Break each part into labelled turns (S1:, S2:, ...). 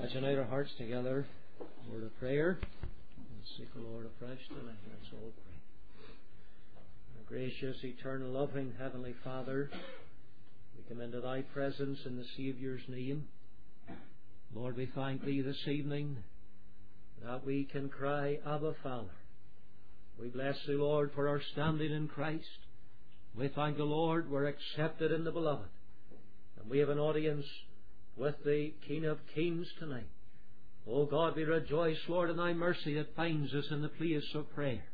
S1: Let's unite our hearts together. Word of prayer. Let's seek the Lord afresh tonight. Let's all pray. Our gracious, eternal, loving Heavenly Father, we come into Thy presence in the Saviour's name. Lord, we thank Thee this evening that we can cry, Abba, Father. We bless Thee, Lord, for our standing in Christ. We thank the Lord we're accepted in the Beloved. And we have an audience with the King of Kings tonight. O God, we rejoice, Lord, in Thy mercy that finds us in the place of prayer.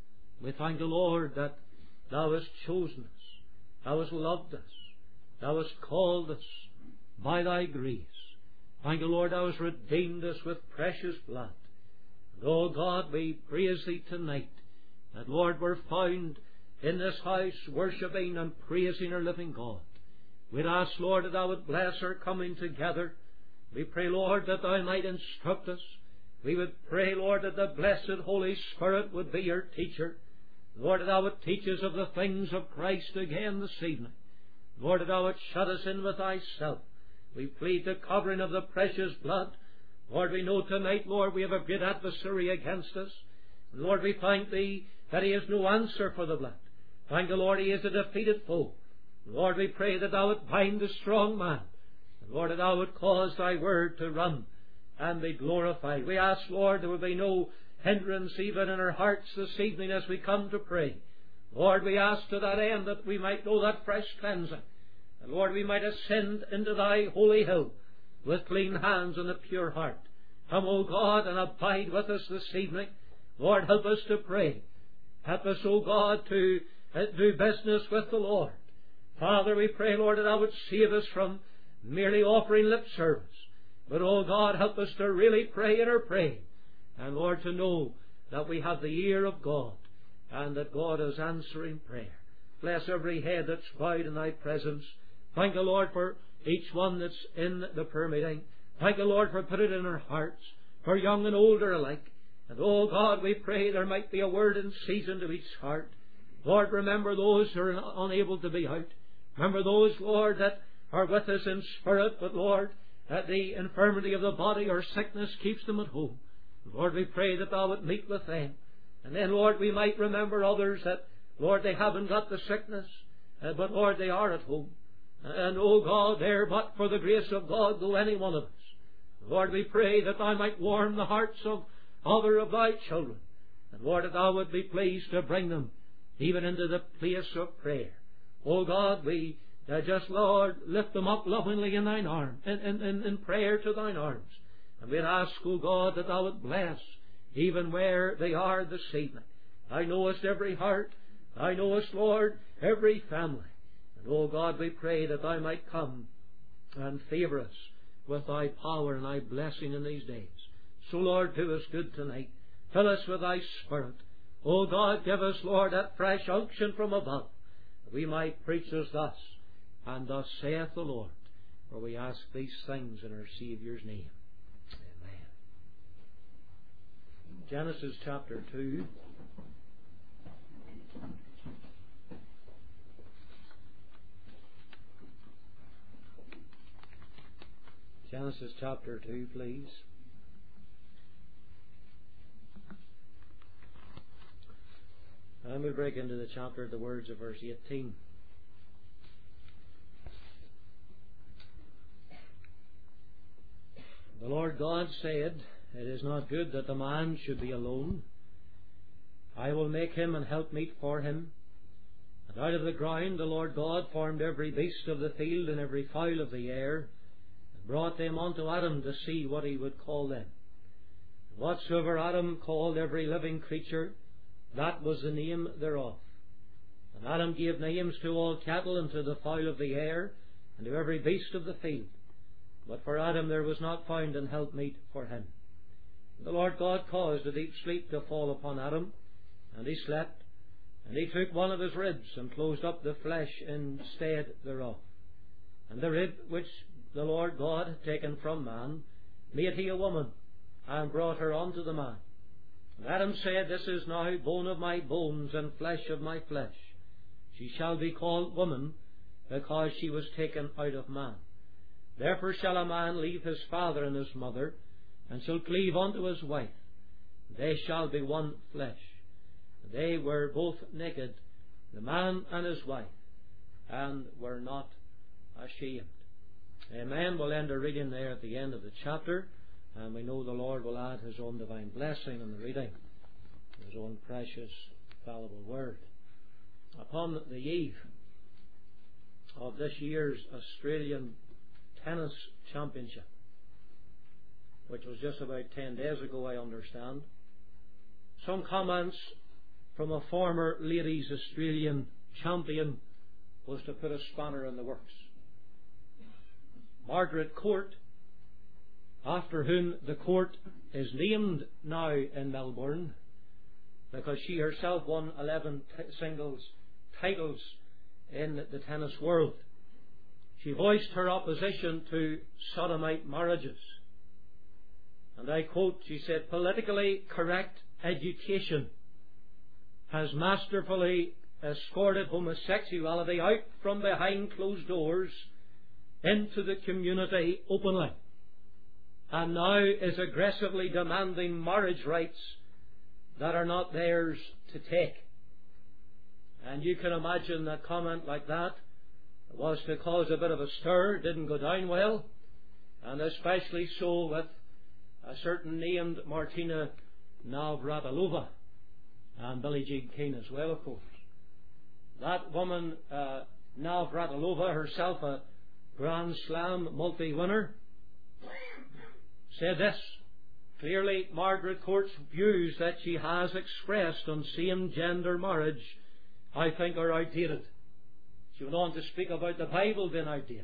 S1: We thank the Lord that Thou hast chosen us, Thou hast loved us, Thou hast called us by Thy grace. Thank the Lord, Thou hast redeemed us with precious blood. And, O God, we praise Thee tonight that, Lord, we're found in this house worshipping and praising our living God. We'd ask, Lord, that Thou would bless our coming together. We pray, Lord, that Thou might instruct us. We would pray, Lord, that the blessed Holy Spirit would be your teacher. Lord, that Thou would teach us of the things of Christ again this evening. Lord, that Thou would shut us in with Thyself. We plead the covering of the precious blood. Lord, we know tonight, Lord, we have a great adversary against us. And Lord, we thank Thee that he has no answer for the blood. Thank the Lord, he is a defeated foe. Lord, we pray that Thou would bind the strong man. And Lord, that Thou would cause Thy word to run and be glorified. We ask, Lord, there will be no hindrance even in our hearts this evening as we come to pray. Lord, we ask to that end that we might know that fresh cleansing. And Lord, we might ascend into Thy holy hill with clean hands and a pure heart. Come, O God, and abide with us this evening. Lord, help us to pray. Help us, O God, to do business with the Lord. Father, we pray, Lord, that Thou would save us from merely offering lip service. But, oh God, help us to really pray in our praying. And, Lord, to know that we have the ear of God and that God is answering prayer. Bless every head that's bowed in Thy presence. Thank the Lord for each one that's in the prayer meeting. Thank the Lord for putting it in our hearts, for young and older alike. And, oh God, we pray there might be a word in season to each heart. Lord, remember those who are unable to be out. Remember those, Lord, that are with us in spirit, but, Lord, that the infirmity of the body or sickness keeps them at home. Lord, we pray that Thou would meet with them. And then, Lord, we might remember others that, Lord, they haven't got the sickness, but, Lord, they are at home. And, oh God, there, but for the grace of God, go any one of us. Lord, we pray that Thou might warm the hearts of other of Thy children. And, Lord, that Thou would be pleased to bring them even into the place of prayer. Oh God, we just, Lord, lift them up lovingly in Thine arms, in prayer to Thine arms. And we'd ask, oh God, that Thou would bless even where they are this evening. Thou knowest every heart. Thou knowest, Lord, every family. And, oh God, we pray that Thou might come and favour us with Thy power and Thy blessing in these days. So, Lord, do us good tonight. Fill us with Thy Spirit. Oh God, give us, Lord, that fresh unction from above. We might preach us thus, and thus saith the Lord. For we ask these things in our Saviour's name. Amen. Genesis chapter 2. Genesis chapter 2, please. And we'll break into the chapter at the words of verse 18. The Lord God said, It is not good that the man should be alone. I will make him an helpmeet for him. And out of the ground the Lord God formed every beast of the field and every fowl of the air, and brought them unto Adam to see what he would call them. And whatsoever Adam called every living creature, that was the name thereof. And Adam gave names to all cattle, and to the fowl of the air, and to every beast of the field. But for Adam there was not found an helpmeet for him. The Lord God caused a deep sleep to fall upon Adam, and he slept. And he took one of his ribs, and closed up the flesh instead thereof. And the rib which the Lord God had taken from man made he a woman, and brought her unto the man. And Adam said, This is now bone of my bones, and flesh of my flesh. She shall be called woman, because she was taken out of man. Therefore shall a man leave his father and his mother, and shall cleave unto his wife. They shall be one flesh. They were both naked, the man and his wife, and were not ashamed. Amen. We'll end our reading there at the end of the chapter, and we know the Lord will add His own divine blessing in the reading, His own precious, fallible word. Upon the eve of this year's Australian Tennis Championship, which was just about 10 days ago, I understand, some comments from a former ladies Australian champion was to put a spanner in the works. Margaret Court, after whom the court is named now in Melbourne, because she herself won 11 singles titles in the tennis world. She voiced her opposition to sodomite marriages. And I quote, she said, "Politically correct education has masterfully escorted homosexuality out from behind closed doors into the community openly, and now is aggressively demanding marriage rights that are not theirs to take." And you can imagine that comment like that was to cause a bit of a stir, didn't go down well, and especially so with a certain named Martina Navratilova, and Billie Jean King as well, of course. That woman, Navratilova, herself a Grand Slam multi-winner, said this: "Clearly Margaret Court's views that she has expressed on same-gender marriage, I think, are outdated." She went on to speak about the Bible being outdated.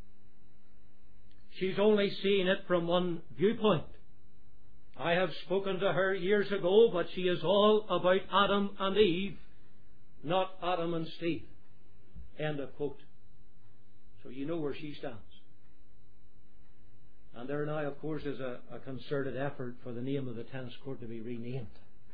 S1: She's only seeing it from one viewpoint. I have spoken to her years ago, but she is all about Adam and Eve, not Adam and Steve. End of quote. So you know where she stands. And there now, of course, is a concerted effort for the name of the tennis court to be renamed.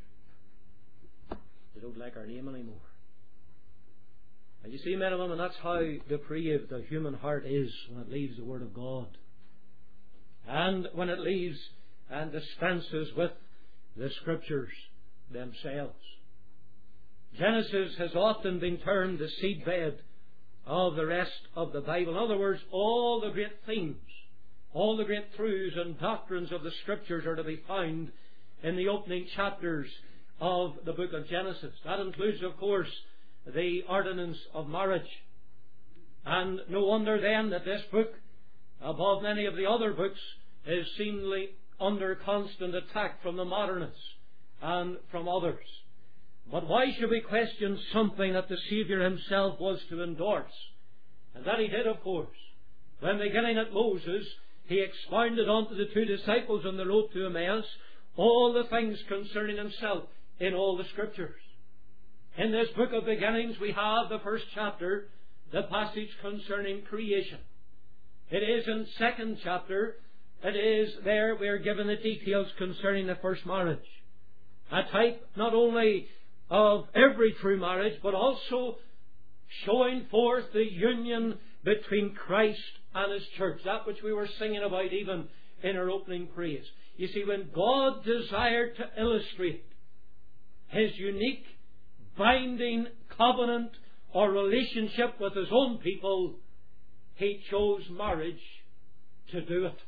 S1: They don't like our name anymore. And you see, men and women, that's how depraved the human heart is when it leaves the Word of God. And when it leaves and dispenses with the Scriptures themselves. Genesis has often been termed the seedbed of the rest of the Bible. In other words, all the great themes, all the great truths and doctrines of the Scriptures are to be found in the opening chapters of the book of Genesis. That includes, of course, the ordinance of marriage. And no wonder then that this book, above many of the other books, is seemingly under constant attack from the modernists and from others. But why should we question something that the Saviour Himself was to endorse? And that He did, of course. When beginning at Moses, He expounded unto the two disciples on the road to Emmaus all the things concerning Himself in all the Scriptures. In this book of beginnings we have the first chapter, the passage concerning creation. It is in the second chapter, it is there we are given the details concerning the first marriage. A type not only of every true marriage, but also showing forth the union between Christ and His church. That which we were singing about even in our opening praise. You see, when God desired to illustrate His unique binding covenant or relationship with His own people, He chose marriage to do it.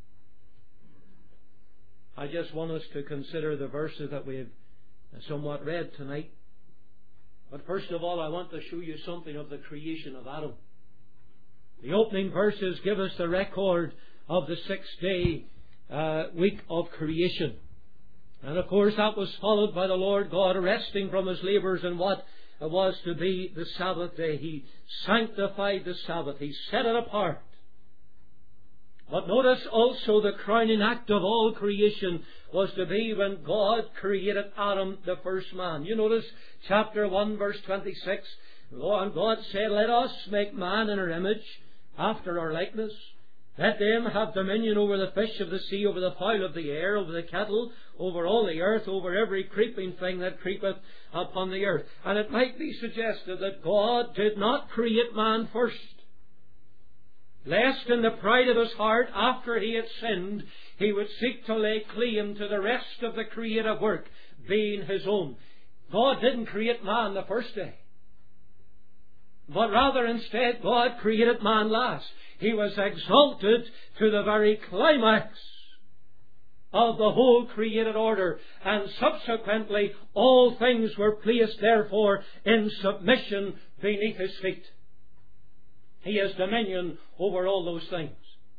S1: I just want us to consider the verses that we've somewhat read tonight. But first of all, I want to show you something of the creation of Adam. The opening verses give us the record of the 6-day week of creation. And of course that was followed by the Lord God resting from His labours in what was to be the Sabbath day. He sanctified the Sabbath. He set it apart. But notice also the crowning act of all creation was to be when God created Adam, the first man. You notice chapter 1 verse 26. And God said, "Let us make man in our image, after our likeness. Let them have dominion over the fish of the sea, over the fowl of the air, over the cattle, over all the earth, over every creeping thing that creepeth upon the earth." And it might be suggested that God did not create man first. lest in the pride of his heart, after he had sinned, he would seek to lay claim to the rest of the creative work, being his own. God didn't create man the first day, but rather instead God created man last. He was exalted to the very climax of the whole created order, and subsequently all things were placed therefore in submission beneath his feet. He has dominion over all those things.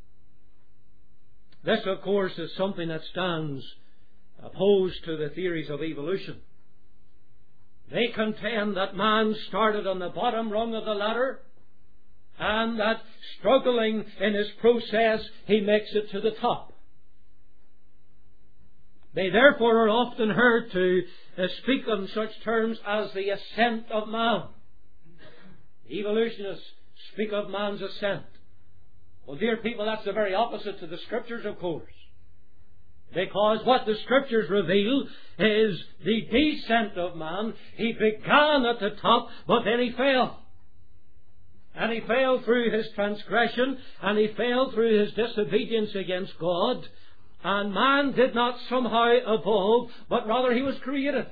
S1: This, of course, is something that stands opposed to the theories of evolution. They contend that man started on the bottom rung of the ladder, and that struggling in his process he makes it to the top. They therefore are often heard to speak in such terms as the ascent of man. Evolutionists speak of man's ascent. Well, dear people, that's the very opposite to the Scriptures, of course. Because what the Scriptures reveal is the descent of man. He began at the top, but then he fell. And he fell through his transgression, and he fell through his disobedience against God. And man did not somehow evolve, but rather he was created.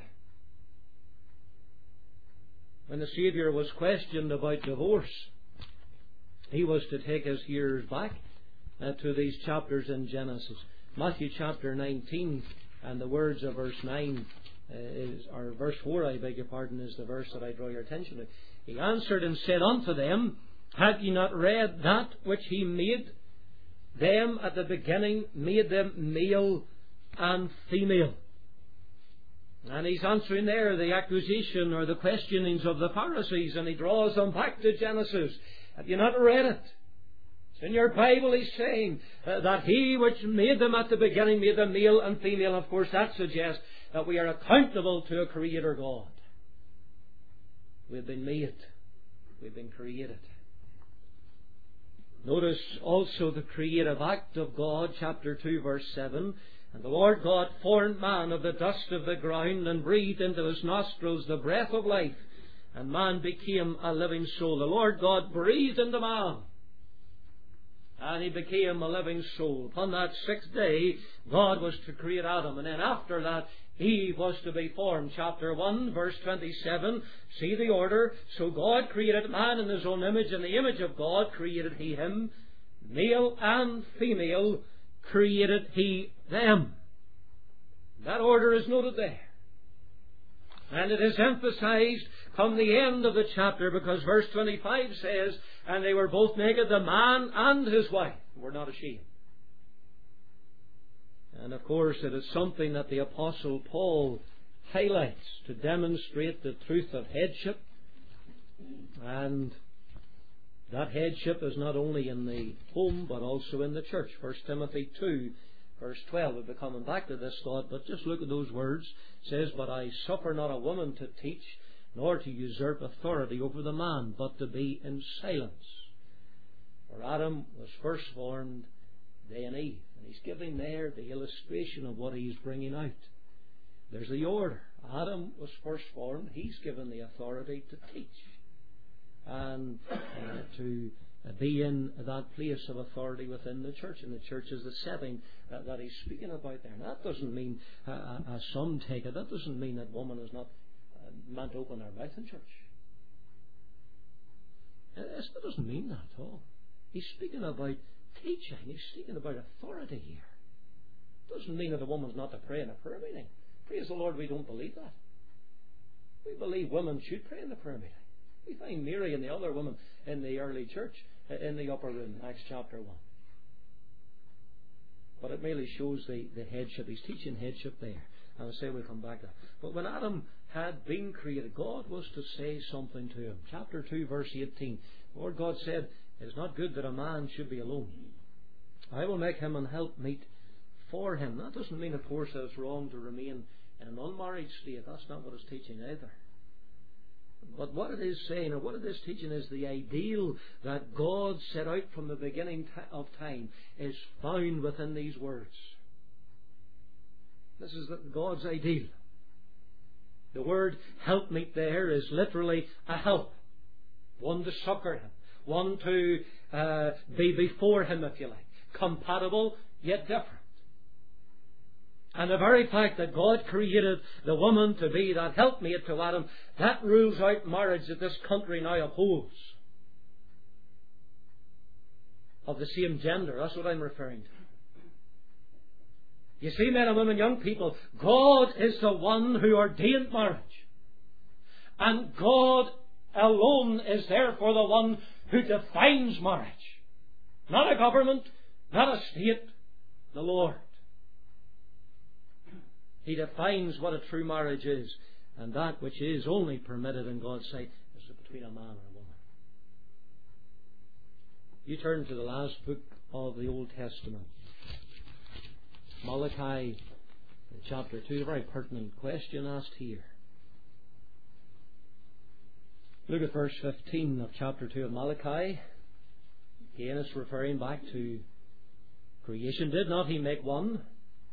S1: When the Saviour was questioned about divorce, he was to take his hearers back to these chapters in Genesis. Matthew chapter 19, and the words of verse 9, or verse 4, I beg your pardon, is the verse that I draw your attention to. He answered and said unto them, Have ye not read that which he made them at the beginning, made them male and female? And he's answering there the accusation or the questionings of the Pharisees, and he draws them back to Genesis. Have you not read it? It's in your Bible. He's saying that he which made them at the beginning made them male and female. Of course, that suggests that we are accountable to a Creator God. We've been made. We've been created. Notice also the creative act of God, chapter 2, verse 7. And the Lord God formed man of the dust of the ground, and breathed into his nostrils the breath of life, and man became a living soul. The Lord God breathed into man, and he became a living soul. Upon that sixth day, God was to create Adam, and then after that, Eve was to be formed. Chapter 1, verse 27, see the order. So God created man in his own image. In the image of God created he him. Male and female created he them. That order is noted there. And it is emphasized come the end of the chapter, because verse 25 says, And they were both naked, the man and his wife were not ashamed. And of course it is something that the Apostle Paul highlights to demonstrate the truth of headship. And that headship is not only in the home but also in the church. 1 Timothy 2 verse 12. We'll be coming back to this thought, but just look at those words. It says, But I suffer not a woman to teach, nor to usurp authority over the man, but to be in silence. For Adam was first formed, then Eve. And he's giving there the illustration of what he's bringing out. There's the order. Adam was first formed. He's given the authority to teach and to be in that place of authority within the church. And the church is the setting that he's speaking about there. And that doesn't mean, as some take it, that doesn't mean that woman is not meant to open her mouth in church. That doesn't mean that at all. He's speaking about teaching. He's speaking about authority here. It doesn't mean that a woman's not to pray in a prayer meeting. Praise the Lord, we don't believe that. We believe women should pray in the prayer meeting. We find Mary and the other women in the early church in the upper room, Acts chapter 1. But it merely shows the headship. He's teaching headship there. And I say we'll come back to that. But when Adam had been created, God was to say something to him. Chapter 2, verse 18. The Lord God said, It is not good that a man should be alone. I will make him an helpmeet for him. That doesn't mean, of course, that it's wrong to remain in an unmarried state. That's not what it's teaching either. But what it is saying, or what it is teaching, is the ideal that God set out from the beginning of time is found within these words. This is God's ideal. The word helpmeet there is literally a help, one to succor him, one to be before him, if you like. Compatible, yet different. And the very fact that God created the woman to be that helpmate to Adam, that rules out marriage that this country now upholds. Of the same gender, that's what I'm referring to. You see, men and women, young people, God is the one who ordained marriage. And God alone is therefore the one who defines marriage. Not a government, not a state, the Lord. He defines what a true marriage is, and that which is only permitted in God's sight is between a man and a woman. You turn to the last book of the Old Testament, Malachi chapter 2, a very pertinent question asked here. Look at verse 15 of chapter 2 of Malachi. Again, it's referring back to creation. Did not he make one?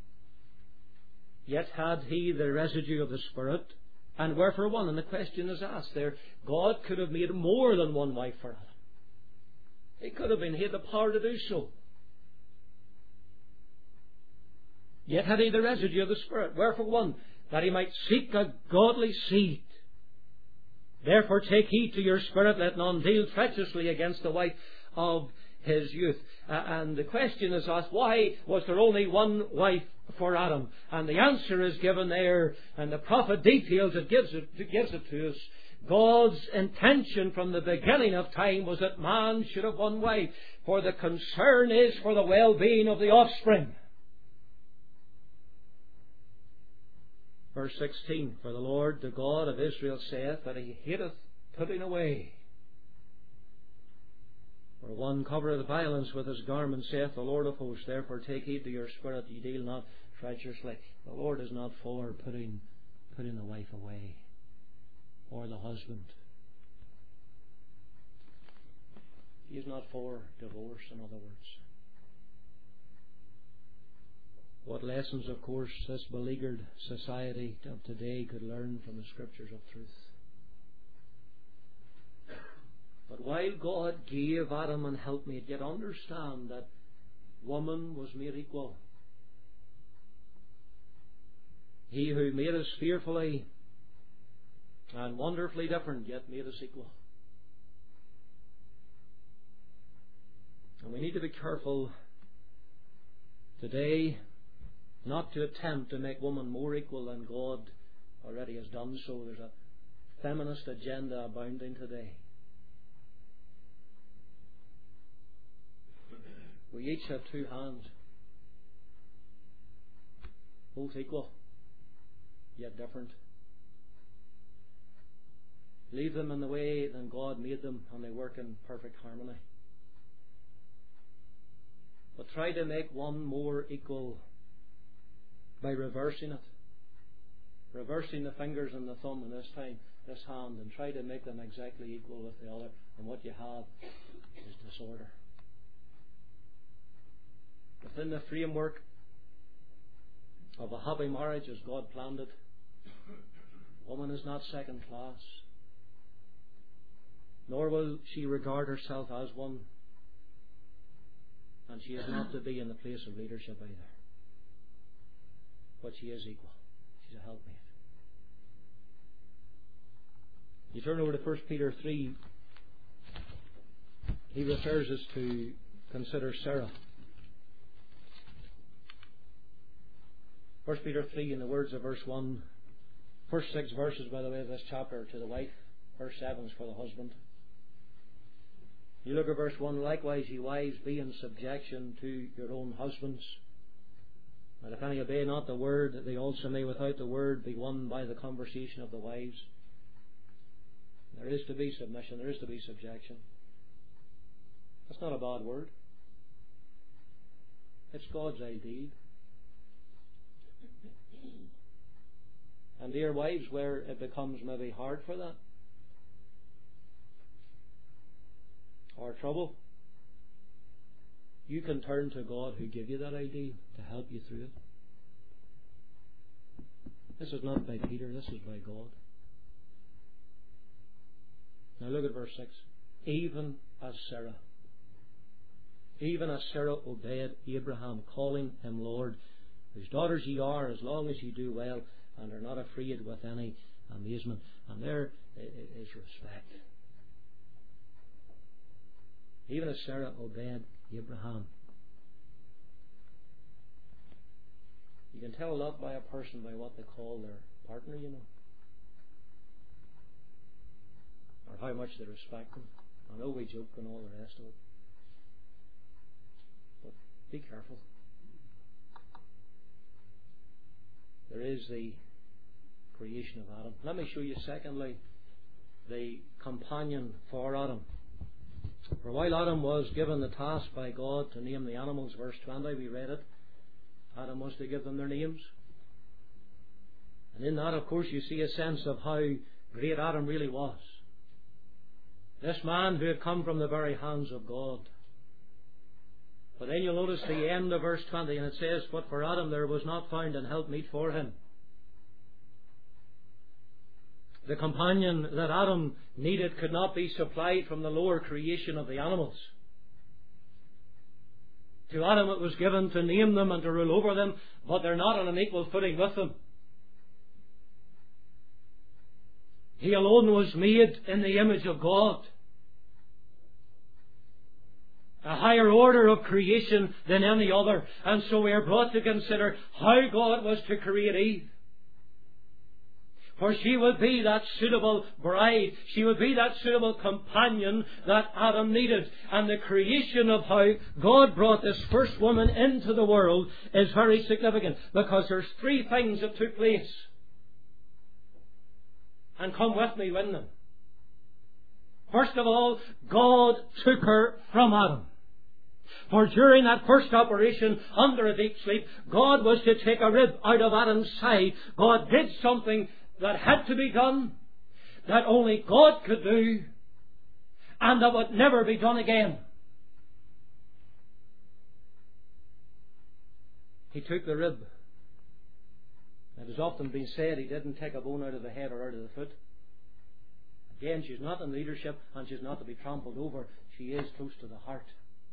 S1: Yet had he the residue of the Spirit, and wherefore one? And the question is asked there, God could have made more than one wife for Adam. He could have been, he had the power to do so. Yet had he the residue of the Spirit. Wherefore one? That he might seek a godly seed. Therefore take heed to your spirit, let none deal treacherously against the wife of his youth. And the question is asked, why was there only one wife for Adam? And the answer is given there, and the prophet details it, gives it to us. God's intention from the beginning of time was that man should have one wife, for the concern is for the well-being of the offspring. Verse 16, for the Lord, the God of Israel, saith that he hateth putting away. For one covereth violence with his garment, saith the Lord of hosts. Therefore take heed to your spirit, ye deal not treacherously. The Lord is not for putting the wife away, or the husband. He is not for divorce, in other words. What lessons, of course, this beleaguered society of today could learn from the Scriptures of truth. But while God gave Adam an helpmate, yet understand that woman was made equal. He who made us fearfully and wonderfully different, yet made us equal. And we need to be careful today not to attempt to make woman more equal than God already has done so. There's a feminist agenda abounding today. We each have two hands, both equal, yet different. Leave them in the way that God made them, and they work in perfect harmony. But try to make one more equal by reversing it. Reversing the fingers and the thumb in this hand, and try to make them exactly equal with the other, and what you have is disorder. Within the framework of a happy marriage as God planned it, woman is not second class, nor will she regard herself as one, and she is not to be in the place of leadership either. But she is equal. She's a helpmate. You turn over to 1 Peter 3. He refers us to consider Sarah. 1 Peter 3, in the words of verse 1. First 6 verses, by the way, of this chapter to the wife. Verse 7 is for the husband. You look at verse 1. Likewise, ye wives, be in subjection to your own husbands. And if any obey not the word, they also may without the word be won by the conversation of the wives. There is to be submission, there is to be subjection. That's not a bad word. It's God's ideal. And dear wives, where it becomes maybe hard for that, or trouble, you can turn to God who gave you that ideal to help you through it. This is not by Peter, this is by God. Now look at verse 6. even as Sarah. Even as Sarah obeyed Abraham, calling him Lord, whose daughters ye are, as long as ye do well, and are not afraid with any amazement. And there is respect. Even as Sarah obeyed Abraham. You can tell a lot by a person by what they call their partner, you know. Or how much they respect them. I know we joke and all the rest of it. But be careful. There is the creation of Adam. Let me show you secondly the companion for Adam. For while Adam was given the task by God to name the animals, verse 20, we read it, Adam was to give them their names. And in that, of course, you see a sense of how great Adam really was. This man who had come from the very hands of God. But then you'll notice the end of verse 20, and it says, But for Adam there was not found an helpmeet for him. The companion that Adam needed could not be supplied from the lower creation of the animals. To Adam it was given to name them and to rule over them, but they're not on an equal footing with them. He alone was made in the image of God. A higher order of creation than any other. And so we are brought to consider how God was to create Eve. For she would be that suitable bride. She would be that suitable companion that Adam needed. And the creation of how God brought this first woman into the world is very significant. Because there's three things that took place. And come with me in them. First of all, God took her from Adam. For during that first operation under a deep sleep, God was to take a rib out of Adam's side. God did something that had to be done, that only God could do, and that would never be done again. He took the rib. It has often been said he didn't take a bone out of the head or out of the foot. Again, she's not in leadership and she's not to be trampled over. She is close to the heart.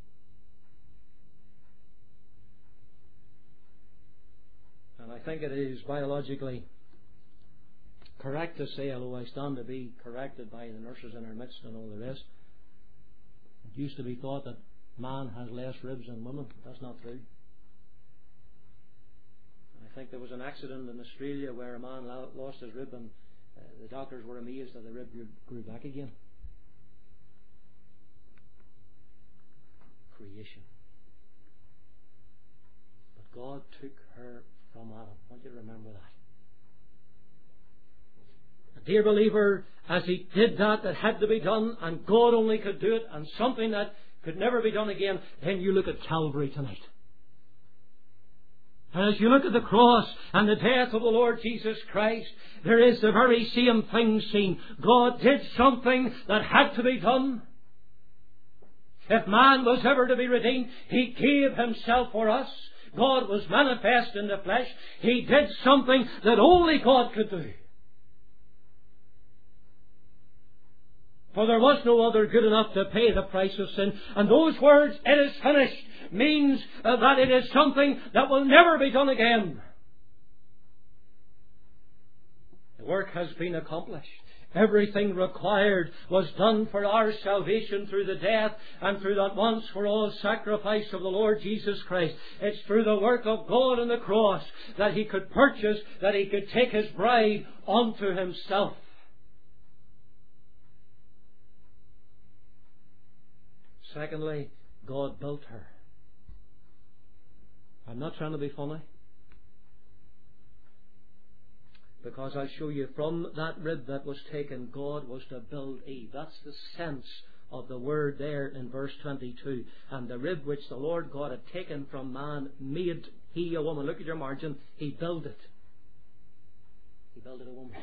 S1: And I think it is biologically correct to say, although I stand to be corrected by the nurses in our midst and all the rest, it used to be thought that man has less ribs than women. That's not true. I think there was an accident in Australia where a man lost his rib and the doctors were amazed that the rib grew back again. Creation. But God took her from Adam. I want you to remember that. And dear believer, as He did that had to be done, and God only could do it, and something that could never be done again, then you look at Calvary tonight. And as you look at the cross and the death of the Lord Jesus Christ, there is the very same thing seen. God did something that had to be done. If man was ever to be redeemed, He gave Himself for us. God was manifest in the flesh. He did something that only God could do. For there was no other good enough to pay the price of sin. And those words, "it is finished," means that it is something that will never be done again. The work has been accomplished. Everything required was done for our salvation through the death and through that once for all sacrifice of the Lord Jesus Christ. It's through the work of God on the cross that He could purchase, that He could take His bride unto Himself. Secondly, God built her. I'm not trying to be funny, because I'll show you from that rib that was taken, God was to build Eve. That's the sense of the word there in verse 22. And the rib which the Lord God had taken from man made He a woman. Look at your margin. He built it. He builded a woman.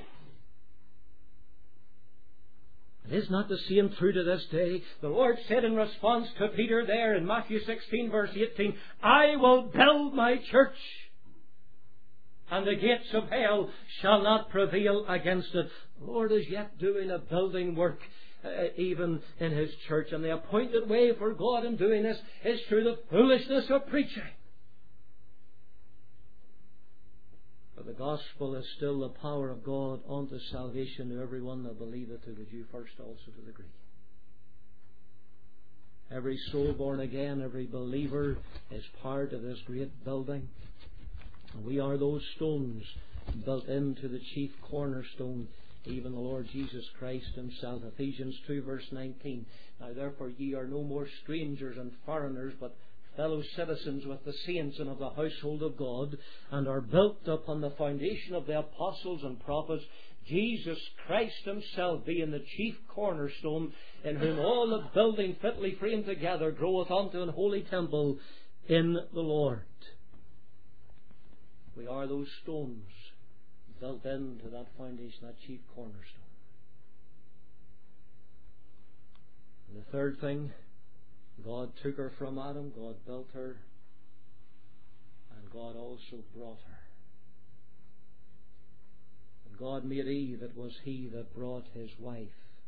S1: It is not the same true to this day. The Lord said in response to Peter there in Matthew 16 verse 18, "I will build my church, and the gates of hell shall not prevail against it." The Lord is yet doing a building work. even in His church. And the appointed way for God in doing this is through the foolishness of preaching. For the gospel is still the power of God unto salvation to everyone that believeth, to the Jew first, also to the Greek. Every soul born again, every believer is part of this great building. And we are those stones built into the chief cornerstone, even the Lord Jesus Christ Himself. Ephesians 2 verse 19. Now therefore ye are no more strangers and foreigners, but fellow citizens with the saints and of the household of God, and are built upon the foundation of the apostles and prophets, Jesus Christ Himself being the chief cornerstone, in whom all the building fitly framed together groweth unto an holy temple in the Lord. We are those stones built into that foundation, that chief cornerstone. And the third thing, God took her from Adam, God built her, and God also brought her. And God made Eve, it was He that brought His wife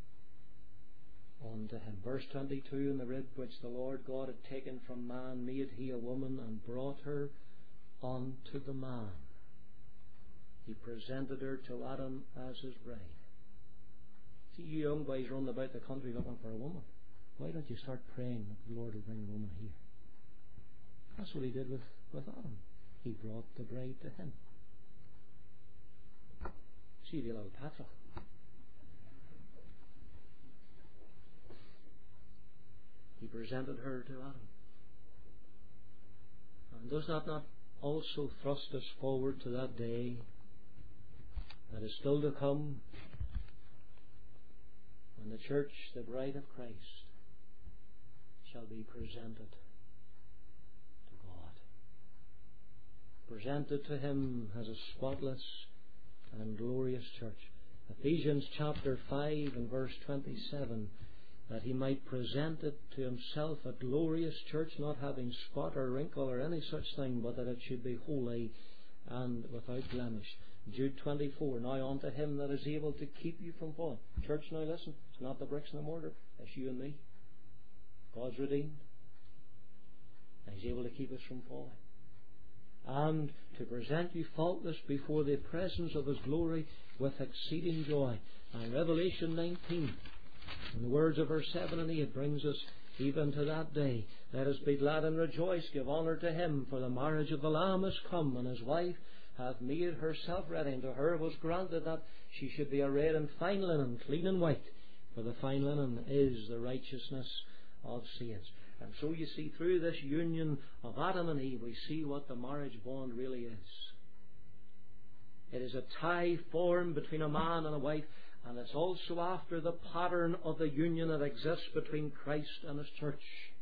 S1: unto Him. Verse 22, in the rib which the Lord God had taken from man made He a woman, and brought her unto the man. He presented her to Adam as his bride. See, you young boys running about the country looking for a woman. Why don't you start praying that the Lord will bring a woman here? That's what He did with Adam. He brought the bride to him. See the little Petra. He presented her to Adam. And does that not also thrust us forward to that day that is still to come, when the church, the bride of Christ, shall be presented to God, presented to Him as a spotless and glorious church. Ephesians chapter 5 and verse 27, that He might present it to Himself a glorious church, not having spot or wrinkle or any such thing, but that it should be holy and without blemish. Jude 24, now unto Him that is able to keep you from falling. Church, now listen, it's not the bricks and the mortar, it's you and me. God's redeemed, and He's able to keep us from falling, and to present you faultless before the presence of His glory with exceeding joy. And Revelation 19, in the words of verse 7 and 8, brings us even to that day. Let us be glad and rejoice, give honour to Him, for the marriage of the Lamb is come, and His wife hath made herself ready. And to her was granted that she should be arrayed in fine linen, clean and white, for the fine linen is the righteousness of saints. And so you see, through this union of Adam and Eve, we see what the marriage bond really is. It is a tie formed between a man and a wife, and it's also after the pattern of the union that exists between Christ and His church.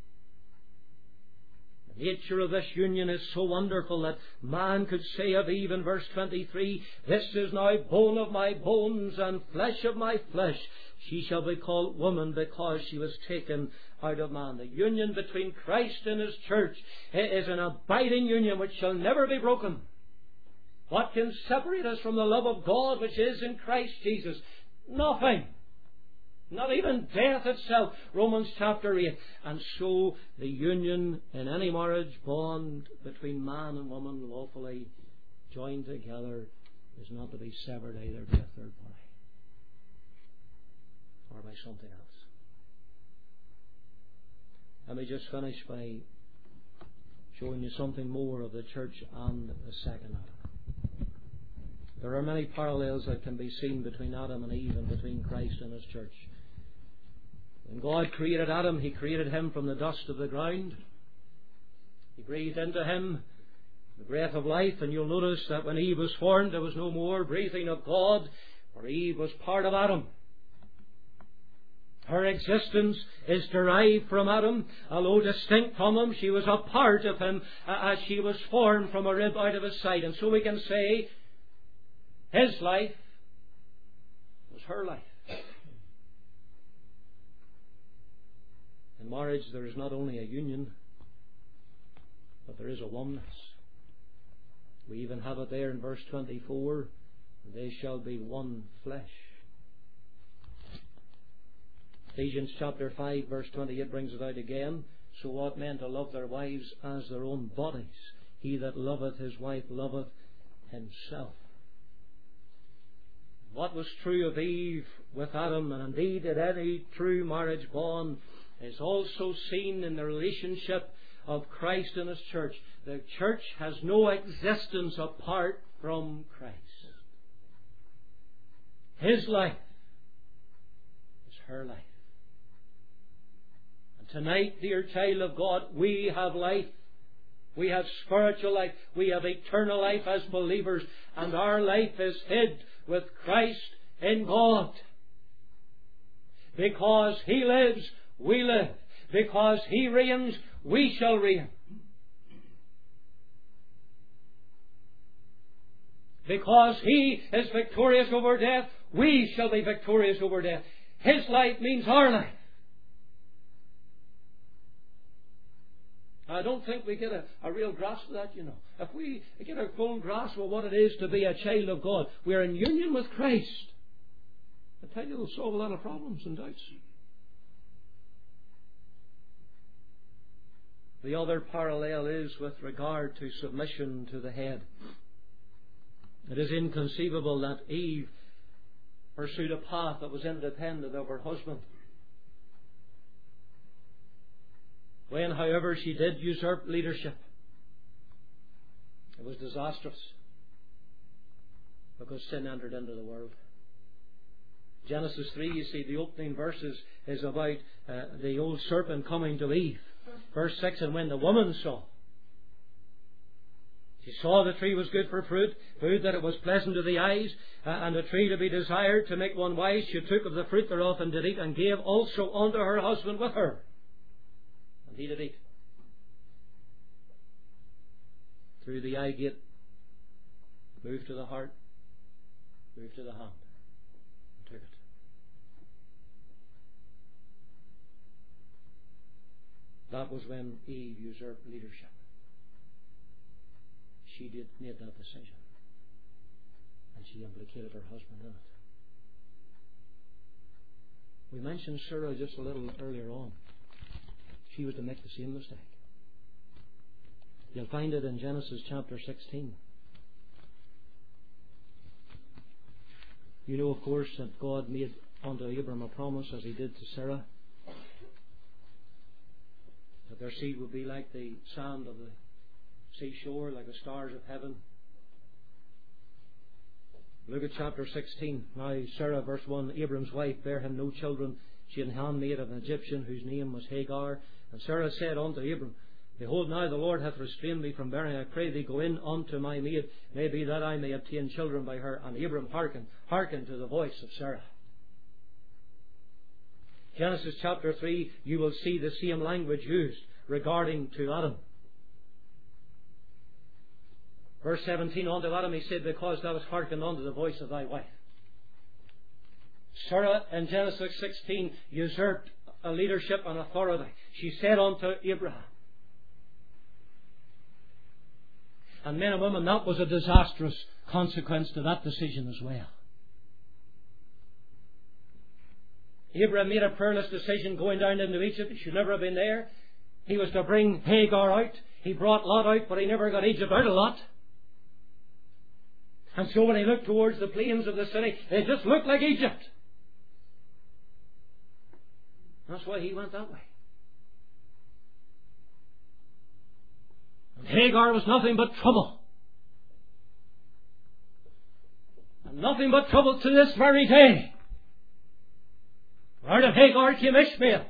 S1: The nature of this union is so wonderful that man could say of Eve in verse 23, this is now bone of my bones and flesh of my flesh. She shall be called woman, because she was taken out of man. The union between Christ and His church is an abiding union which shall never be broken. What can separate us from the love of God which is in Christ Jesus? Nothing. Not even death itself. Romans chapter 8. And so the union in any marriage bond between man and woman lawfully joined together is not to be severed either by a third party or by something else. Let me just finish by showing you something more of the church and the second Adam. There are many parallels that can be seen between Adam and Eve and between Christ and His church. When God created Adam, He created him from the dust of the ground. He breathed into him the breath of life, and you'll notice that when Eve was formed, there was no more breathing of God, for Eve was part of Adam. Her existence is derived from Adam. Although distinct from him, she was a part of him as she was formed from a rib out of his side. And so we can say his life was her life. In marriage, there is not only a union, but there is a oneness. We even have it there in verse 24, they shall be one flesh. Ephesians chapter 5 verse 28 brings it out again. So ought men to love their wives as their own bodies. He that loveth his wife loveth himself. What was true of Eve with Adam, and indeed in any true marriage bond, is also seen in the relationship of Christ and His church. The church has no existence apart from Christ. His life is her life. And tonight, dear child of God, we have life. We have spiritual life. We have eternal life as believers. And our life is hid with Christ in God. Because He lives, we live. Because He reigns, we shall reign. Because He is victorious over death, we shall be victorious over death. His life means our life. I don't think we get a real grasp of that, you know. If we get a full grasp of what it is to be a child of God, we're in union with Christ. I tell you, it'll solve a lot of problems and doubts. The other parallel is with regard to submission to the head. It is inconceivable that Eve pursued a path that was independent of her husband. When, however, she did usurp leadership, it was disastrous because sin entered into the world. Genesis 3, you see, the opening verses is about the old serpent coming to Eve. Verse 6, and when the woman saw, she saw the tree was good for fruit, food that it was pleasant to the eyes, and a tree to be desired to make one wise, she took of the fruit thereof and did eat, and gave also unto her husband with her. And he did eat. Through the eye gate, moved to the heart, moved to the hand, and took it. That was when Eve usurped leadership. She made that decision. And she implicated her husband in it. We mentioned Sarah just a little earlier on. She was to make the same mistake. You'll find it in Genesis chapter 16. You know, of course, that God made unto Abram a promise, as He did to Sarah, that their seed would be like the sand of the seashore, like the stars of heaven. Look at chapter 16. Now Sarah, verse 1, Abram's wife bare him no children. She had an handmaid of an Egyptian whose name was Hagar. And Sarah said unto Abram, Behold, now the Lord hath restrained me from bearing. I pray thee, go in unto my maid. May be that I may obtain children by her. And Abram hearkened to the voice of Sarah. Genesis chapter 3, you will see the same language used regarding to Adam. Verse 17, unto Adam he said, Because thou hast hearkened unto the voice of thy wife. Sarah in Genesis 16 usurped a leadership and authority. She said unto Abraham. And men and women, that was a disastrous consequence to that decision as well. Abraham made a perilous decision going down into Egypt. He should never have been there. He was to bring Hagar out. He brought Lot out, but he never got Egypt out of Lot. And so when he looked towards the plains of the city, it just looked like Egypt. That's why he went that way. And Hagar was nothing but trouble. And nothing but trouble to this very day. Out of Hagar came Ishmael.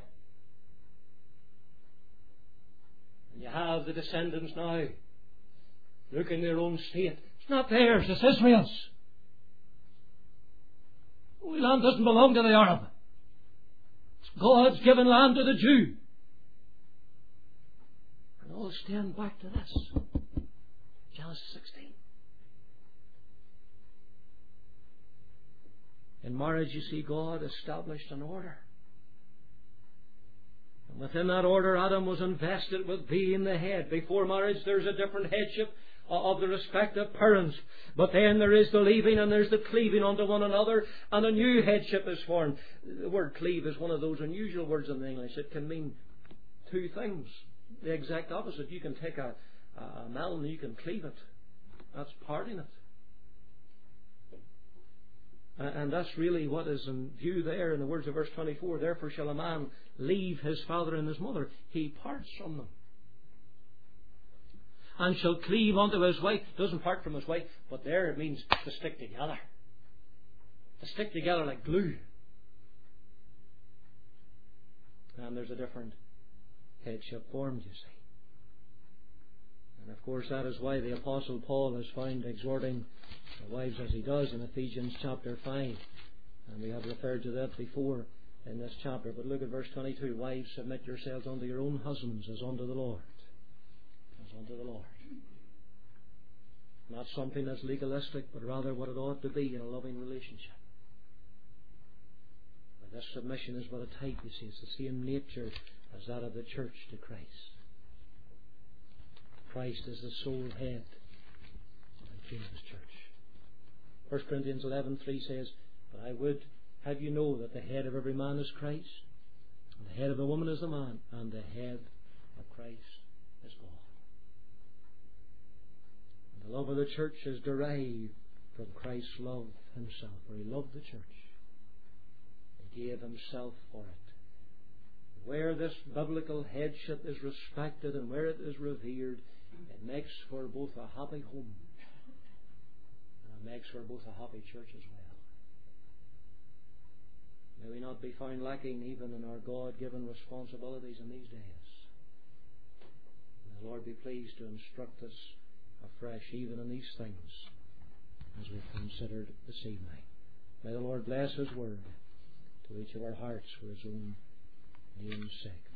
S1: And you have the descendants now. Look in their own state. It's not theirs, it's Israel's. The land doesn't belong to the Arab. It's God's given land to the Jew. And all stand back to this. Genesis 16. In marriage, you see, God established an order. And within that order, Adam was invested with being the head. Before marriage, there's a different headship of the respective parents. But then there is the leaving and there's the cleaving unto one another, and a new headship is formed. The word cleave is one of those unusual words in English. It can mean two things. The exact opposite. You can take a melon and you can cleave it. That's parting it. And that's really what is in view there in the words of verse 24. Therefore shall a man leave his father and his mother. He parts from them. And shall cleave unto his wife. Doesn't part from his wife, but there it means to stick together. To stick together like glue. And there's a different headship formed, you see. And of course that is why the Apostle Paul is found exhorting the wives as he does in Ephesians chapter 5. And we have referred to that before in this chapter. But look at verse 22. Wives, submit yourselves unto your own husbands as unto the Lord. As unto the Lord. Not something that's legalistic, but rather what it ought to be in a loving relationship. But this submission is but a type, you see. It's the same nature as that of the church to Christ. Christ is the sole head of Jesus' church. 1 Corinthians 11:3 says, But I would have you know that the head of every man is Christ, and the head of a woman is the man, and the head of Christ is God. And the love of the church is derived from Christ's love himself, for he loved the church and gave himself for it. Where this biblical headship is respected and where it is revered, it makes for both a happy home and it makes for both a happy church as well. May we not be found lacking even in our God-given responsibilities in these days. May the Lord be pleased to instruct us afresh even in these things as we've considered this evening. May the Lord bless His word to each of our hearts for His own name's sake.